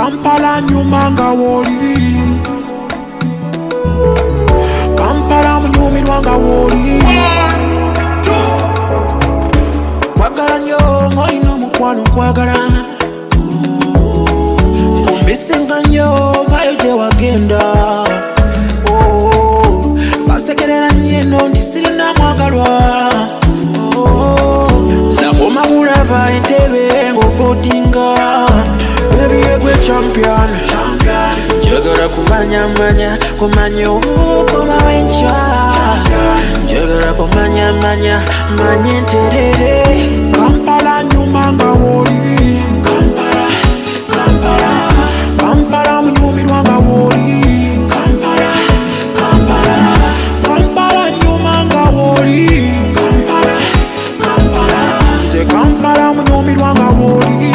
Kampala nyumanga woli, Kampala mnyumirwanga woli. Kwagala nyo ngolina mukwano kwagala, mbisinga nyo vayo gye wagenda. Bansekerera nyeno nti sirina mwagalwa, nakoma mulaba entebe ng'obotinga. Baby yegwe champion, njagala kumanya kumanya okoma wencha. Njagala kumanya manya nterere. Kampala nyumanga woli, Kampala mnyumirwanga woli. Kampala nyumanga woli, nze Kampala mnyumirwanga woli.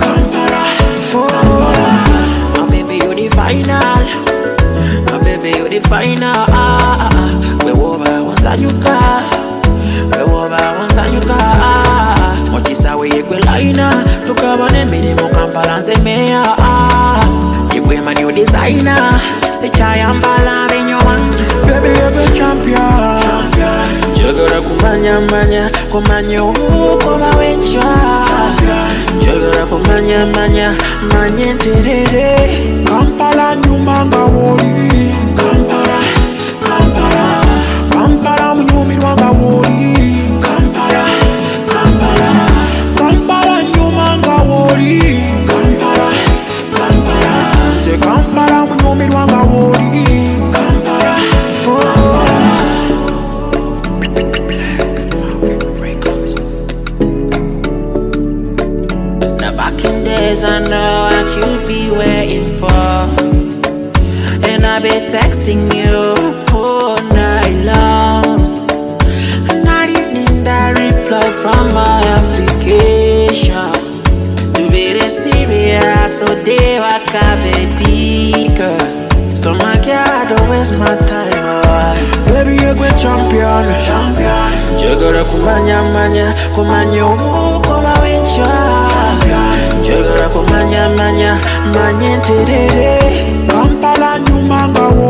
My baby you the final, my baby you the final. We woba wansanyuka, we woba wansanyuka. Mochisa we yekwe laina, tukabone mirimo Kampala nzemea. Yekwe man you designer, sichayambala vinyoman. Baby yekwe champion, njagala kumanya kumanya wencha. Njagala kumanya manya nterere. Kampala nyumanga woli, Kampala mnyumirwanga woli. Kampala nyumanga woli, nze Kampala mnyumirwanga woli. Now back in days I know what you'd be waiting for, and I've been texting you all night long, and I didn't that reply from my application. To be the serious, so they walk out baby girl. So my girl, don't waste my time, alright. Baby, you're a champion. Njagala kumanya okoma wencha. Njagala kumanya nterere. Kampala nyumanga woli.